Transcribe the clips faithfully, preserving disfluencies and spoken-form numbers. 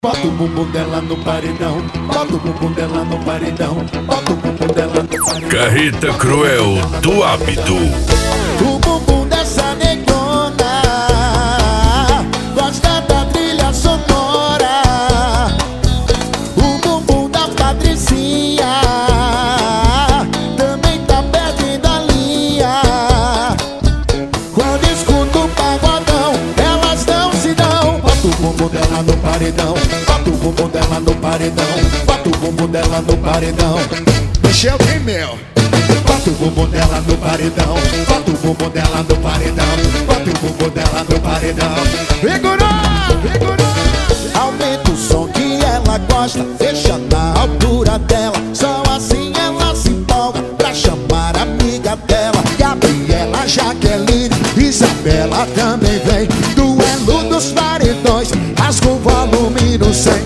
Bota o bumbum dela no paredão, bota o bumbum dela no paredão, bota o bumbum dela no paredão. Carreta Cruel do Abdu. O bumbum dessa negona gosta da trilha sonora. O bumbum da Patricinha também tá perdendo a linha. Quando escuta o pagodão, elas não se dão. Bota o bumbum dela no paredão, bota o bumbum dela no paredão, bota o bumbum dela no paredão. Mexeu primeiro. Bota o bumbum dela no paredão, bota o bumbum dela no paredão, bota o bumbum dela no paredão. Vigorou, vigorou. Aumenta o som que ela gosta, deixa na altura dela. Só assim ela se empolga pra chamar a amiga dela. Gabriela, Jaqueline, Isabela também vem. Duelo dos paredões, rasga o volume no cem.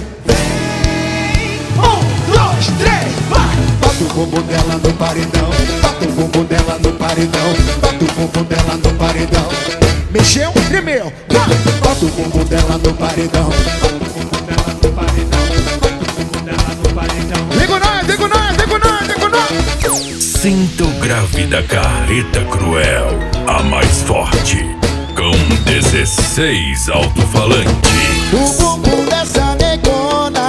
Um, dois, três, vai! Bota o bumbum dela no paredão, bota o bumbum dela no paredão, bota o bumbum dela no paredão. Mexeu, tremeu, vai! Bota o bumbum dela no paredão, bota o bumbum dela no paredão, bota o bumbum dela no paredão. Digo nós, digo nós, digo nós, digo nós. Sinto grávida Carreta Cruel, a mais forte, com dezesseis alto-falantes. O bumbum dessa negona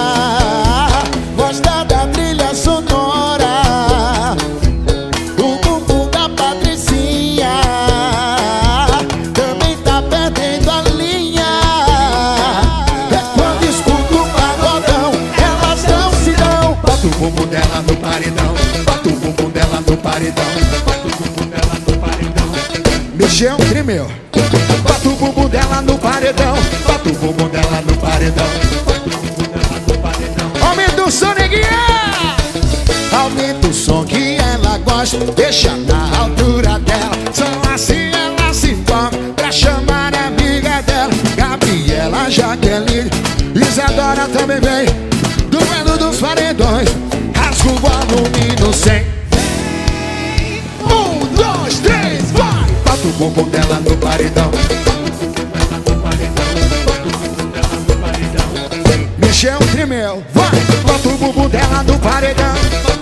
gosta da trilha sonora. O bumbum da Patricinha também tá perdendo a linha. É quando escuta o pagodão, elas não se dão. Bota o bumbum dela no paredão, bota o bumbum dela no paredão, bota o bumbum dela no paredão. Mexeu, tremeu. Bota o bumbum dela no paredão, bota o bumbum dela no paredão, bota o bumbum dela no paredão. Aumenta o som, neguinha! Aumenta o som que ela gosta, deixa na altura dela. Só assim ela se empolga pra chamar a amiga dela. Gabriela, Jaqueline, Isadora também vem. Duelo dos paredões, rasga o volume no cem. Um, dois, três, vai! Bota o bumbum dela no paredão, mexeu, tremeu, vai! Bota o bumbum dela no paredão,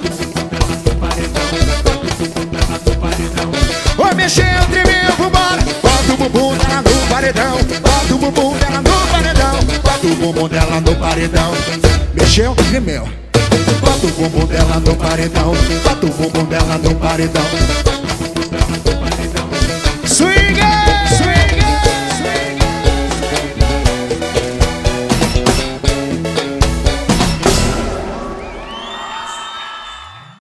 oi, mexeu, tremeu, vambora! Bota o bumbum dela no paredão, bota o bumbum dela no paredão, bota o bumbum dela no paredão. Mexeu, tremeu, bota o bumbum dela no paredão, bota o bumbum dela no paredão. Swing!